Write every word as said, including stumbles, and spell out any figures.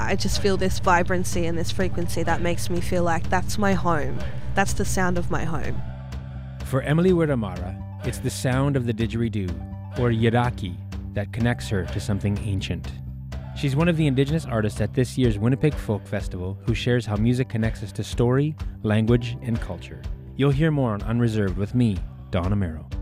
I just feel this vibrancy and this frequency that makes me feel like that's my home. That's the sound of my home. For Emily Wurramara, it's the sound of the didgeridoo, or yidaki, that connects her to something ancient. She's one of the Indigenous artists at this year's Winnipeg Folk Festival who shares how music connects us to story, language, and culture. You'll hear more on Unreserved with me, Don Amaro.